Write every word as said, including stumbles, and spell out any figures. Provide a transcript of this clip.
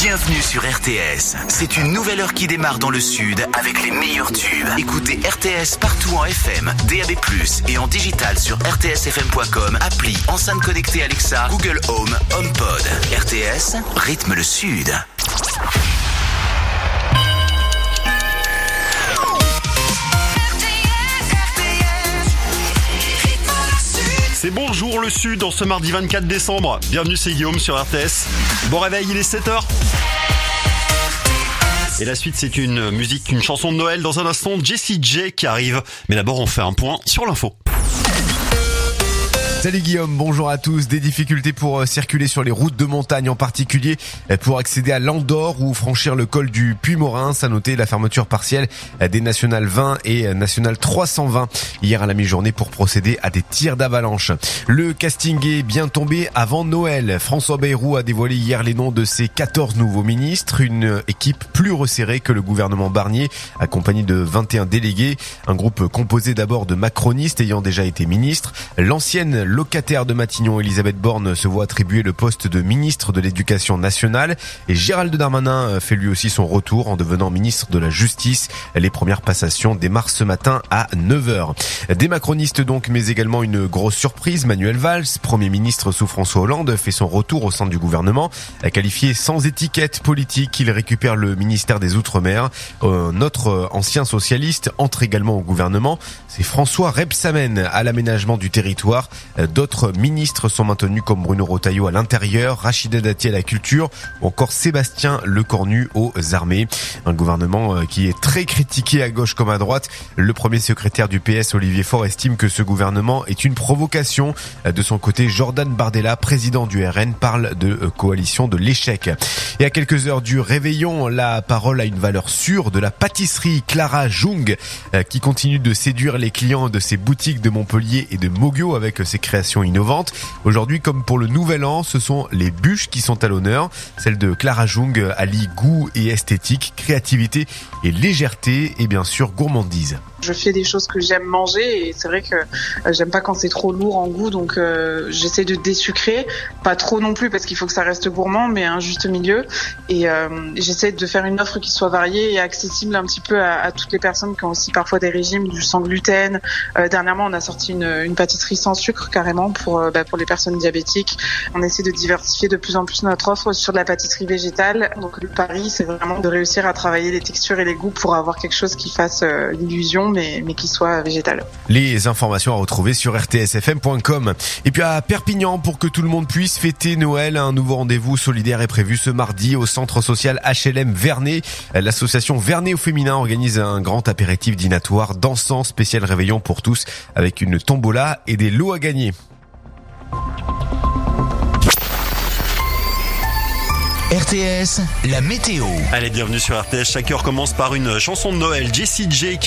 Bienvenue sur R T S. C'est une nouvelle heure qui démarre dans le sud avec les meilleurs tubes. Écoutez R T S partout en F M, D A B plus, et en digital sur r t s f m point com, appli, enceinte connectée Alexa, Google Home, HomePod. R T S, rythme le sud. C'est Bonjour le Sud en ce mardi vingt-quatre décembre. Bienvenue, c'est Guillaume sur R T S. Bon réveil, il est sept heures. Et la suite, c'est une musique, une chanson de Noël. Dans un instant, Jessie J qui arrive. Mais d'abord, on fait un point sur l'info. Salut Guillaume, bonjour à tous. Des difficultés pour circuler sur les routes de montagne, en particulier pour accéder à l'Andorre ou franchir le col du Puy-Morin. À noter la fermeture partielle des National vingt et National trois cent vingt hier à la mi-journée pour procéder à des tirs d'avalanche. Le casting est bien tombé avant Noël. François Bayrou a dévoilé hier les noms de ses quatorze nouveaux ministres, une équipe plus resserrée que le gouvernement Barnier, accompagnée de vingt et un délégués, un groupe composé d'abord de macronistes ayant déjà été ministres. L'ancienne locataire de Matignon, Elisabeth Borne, se voit attribuer le poste de ministre de l'Éducation nationale, et Gérald Darmanin fait lui aussi son retour en devenant ministre de la Justice. Les premières passations démarrent ce matin à neuf heures. Des macronistes donc, mais également une grosse surprise. Manuel Valls, Premier ministre sous François Hollande, fait son retour au sein du gouvernement. Qualifié sans étiquette politique, il récupère le ministère des Outre-mer. Euh, notre ancien socialiste entre également au gouvernement. C'est François Rebsamen à l'aménagement du territoire. D'autres ministres sont maintenus comme Bruno Retailleau à l'intérieur, Rachida Dati à la culture ou encore Sébastien Lecornu aux armées. Un gouvernement qui est très critiqué à gauche comme à droite. Le premier secrétaire du P S, Olivier Faure, estime que ce gouvernement est une provocation. De son côté, Jordan Bardella, président du R N, parle de coalition de l'échec. Et à quelques heures du réveillon, la parole a une valeur sûre de la pâtisserie Clara Jung, qui continue de séduire les clients de ses boutiques de Montpellier et de Mogio avec ses créations innovantes. Aujourd'hui, comme pour le nouvel an, ce sont les bûches qui sont à l'honneur. Celle de Clara Jung allie goût et esthétique, créativité et légèreté et bien sûr gourmandise. Je fais des choses que j'aime manger et c'est vrai que euh, j'aime pas quand c'est trop lourd en goût, donc euh, j'essaie de désucrer, pas trop non plus parce qu'il faut que ça reste gourmand, mais un juste milieu. Et euh, j'essaie de faire une offre qui soit variée et accessible un petit peu à, à toutes les personnes qui ont aussi parfois des régimes du sans gluten. Euh, dernièrement, on a sorti une, une pâtisserie sans sucre carrément pour euh, bah, pour les personnes diabétiques. On essaie de diversifier de plus en plus notre offre sur de la pâtisserie végétale. Donc le pari, c'est vraiment de réussir à travailler les textures et les goûts pour avoir quelque chose qui fasse euh, l'illusion, mais, mais qui soit végétal. Les informations à retrouver sur r t s f m point com. Et puis à Perpignan, pour que tout le monde puisse fêter Noël, un nouveau rendez-vous solidaire est prévu ce mardi au centre social H L M Vernet. L'association Vernet au féminin organise un grand apéritif dînatoire dansant spécial réveillon pour tous avec une tombola et des lots à gagner. R T S, la météo. Allez, bienvenue sur R T S. Chaque heure commence par une chanson de Noël. Jessie J qui